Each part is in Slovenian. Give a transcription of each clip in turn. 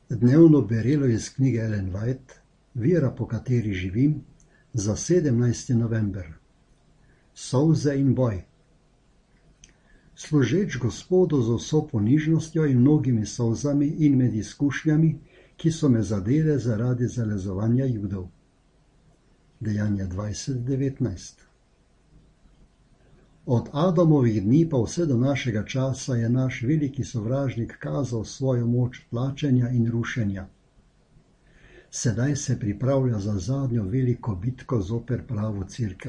Dnevno berilo iz knjige Ellen White, Vera, po kateri živim, za 17. november. Solze in boj. Služeč Gospodu z vso ponižnostjo in mnogimi solzami in med izkušnjami, ki so me zadele zaradi zalezovanja Judov. Dejanja 20:19. Od Adamovih dni pa vse do našega časa je naš veliki sovražnik kazal svojo moč tlačenja in rušenja. Sedaj se pripravlja za zadnjo veliko bitko zoper pravo cerkev.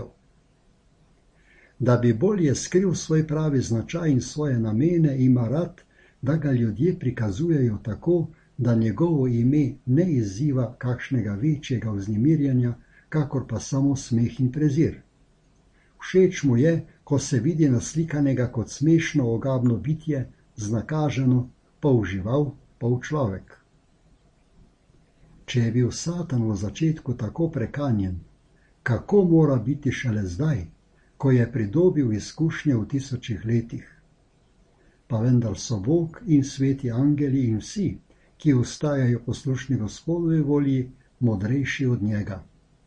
Da bi bolje skril svoj pravi značaj in svoje namene, ima rad, da ga ljudje prikazujejo tako, da njegovo ime ne izziva kakšnega večjega vznemirjanja, kakor pa samo smeh in prezir. Všeč mu je, ko se vidi naslikanega kot smešno ogabno bitje, znakaženo, pol žival, pol človek. Če je bil Satan v začetku tako prekanjen, kako mora biti šele zdaj, ko je pridobil izkušnje v 1000 letih? Pa vendar so Bog in sveti angeli in vsi, ki ostajajo poslušni Gospodovi volji, modrejši od njega.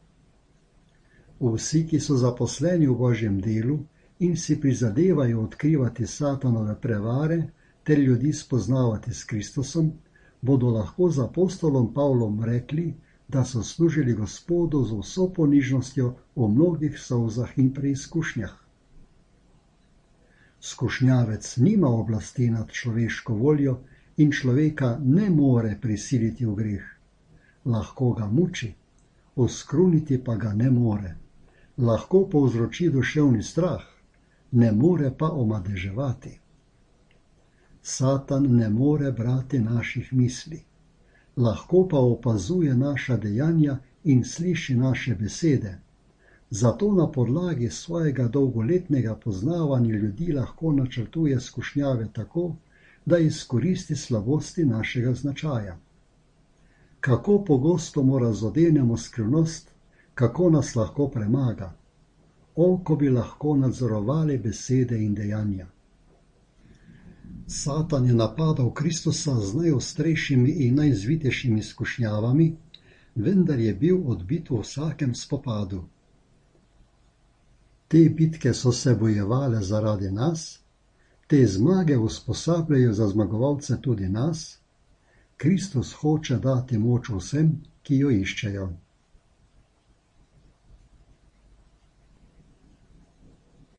Vsi, ki so zaposleni v Božjem delu in si prizadevajo odkrivati Satanove prevare ter ljudi spoznavati s Kristusom, bodo lahko z apostolom Pavlom rekli, da so služili Gospodu z vso ponižnostjo v mnogih solzah in preizkušnjah. Skušnjavec nima oblasti nad človeško voljo in človeka ne more prisiliti v greh. Lahko ga muči, oskruniti pa ga ne more. Lahko povzroči duševni strah, ne more pa omadeževati. Satan ne more brati naših misli. Lahko pa opazuje naša dejanja in sliši naše besede. Zato na podlagi svojega dolgoletnega poznavanja ljudi lahko načrtuje skušnjave tako, da izkoristi slabosti našega značaja. Kako pogosto mu razodenemo skrivnost, kako nas lahko premaga. Ko bi lahko nadzorovali besede in dejanja. Satan je napadal Kristusa z najostrejšimi in najzvitejšimi skušnjavami, vendar je bil odbit v vsakem spopadu. Te bitke so se bojevale zaradi nas, te zmage usposabljajo za zmagovalce tudi nas. Kristus hoče dati moč vsem, ki jo iščejo.